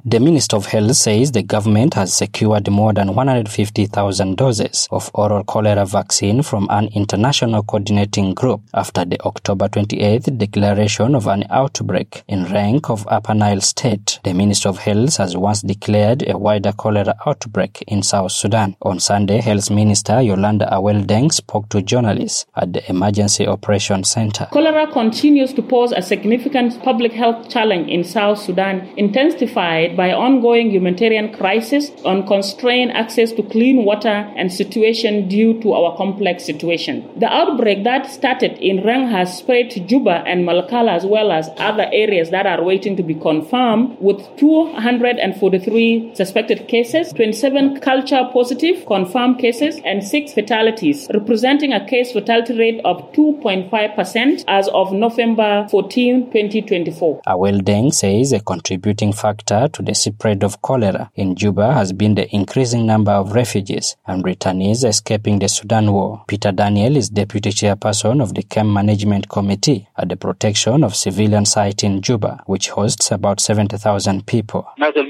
The Minister of Health says the government has secured more than 150,000 doses of oral cholera vaccine from an international coordinating group after the October 28th declaration of an outbreak in rank of Upper Nile State. The Minister of Health has once declared a wider cholera outbreak in South Sudan. On Sunday, Health Minister Yolanda Awel-Deng spoke to journalists at the Emergency Operations Center. Cholera continues to pose a significant public health challenge in South Sudan, intensified by ongoing humanitarian crisis, unconstrained access to clean water, and situation due to our complex situation. The outbreak that started in Rang has spread to Juba and Malakal as well as other areas that are waiting to be confirmed, with 243 suspected cases, 27 culture positive confirmed cases, and 6 fatalities, representing a case fatality rate of 2.5% as of November 14, 2024. Awel-Deng says a contributing factor to the spread of cholera in Juba has been the increasing number of refugees and returnees escaping the Sudan war. Peter Daniel is Deputy Chairperson of the Camp Management Committee at the Protection of Civilian Site in Juba, which hosts about 70,000 people.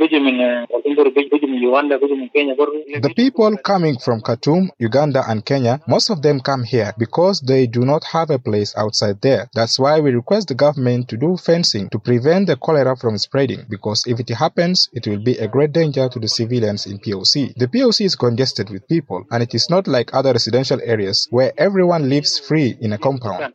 The people coming from Khartoum, Uganda and Kenya, most of them come here because they do not have a place outside there. That's why we request the government to do fencing to prevent the cholera from spreading, because if it happens, it will be a great danger to the civilians in POC. The POC is congested with people, and it is not like other residential areas where everyone lives free in a compound.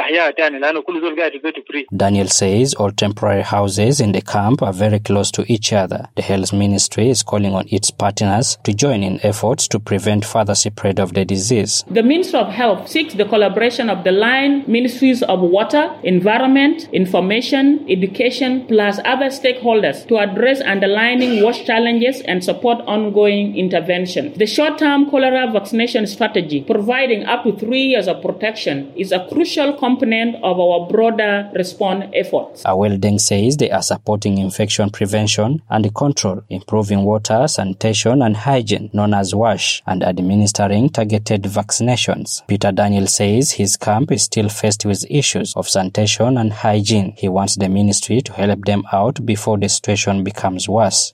Daniel says all temporary houses in the camp are very close to each other. The Health Ministry is calling on its partners to join in efforts to prevent further spread of the disease. The Ministry of Health seeks the collaboration of the line ministries of water, environment, information, education, plus other stakeholders to address underlying wash challenges and support ongoing intervention. The short-term cholera vaccination strategy, providing up to 3 years of protection, is a crucial component of our broader response efforts. Awel-Deng says they are supporting infection prevention and control, improving water, sanitation and hygiene, known as WASH, and administering targeted vaccinations. Peter Daniel says his camp is still faced with issues of sanitation and hygiene. He wants the ministry to help them out before the situation becomes worse.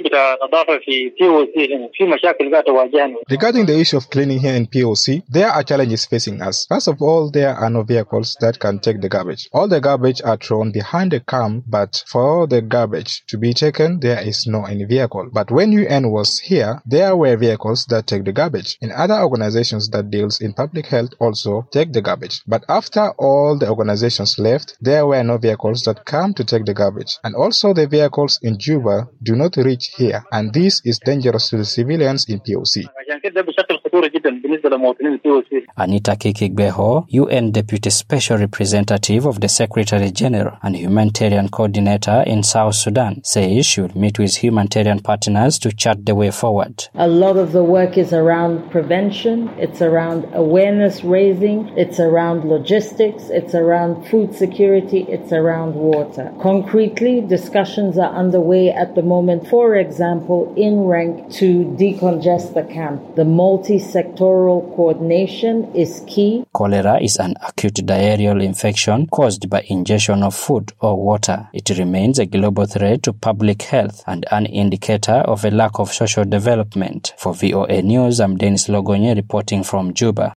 Regarding the issue of cleaning here in POC, there are challenges facing us. First of all, there are no vehicles that can take the garbage. All the garbage are thrown behind the camp, but for the garbage to be taken, there is no any vehicle. But when UN was here, there were vehicles that take the garbage. And other organizations that deals in public health also take the garbage. But after all the organizations left, there were no vehicles that come to take the garbage. And also the vehicles in Juba do not reach here. And this is dangerous to the civilians in POC. Anita Kikigbeho, UN Deputy Special Representative of the Secretary General and Humanitarian Coordinator in South Sudan, says she will meet with humanitarian partners to chart the way forward. A lot of the work is around prevention, it's around awareness raising, it's around logistics, it's around food security, it's around water. Concretely, discussions are underway at the moment, for example, in rank to decongest the camp. The multi-sectoral coordination is key. Cholera is an acute diarrheal infection caused by ingestion of food or water. It remains a global threat to public health and an indicator of a lack of social development. For VOA News, I'm Dennis Logonye reporting from Juba.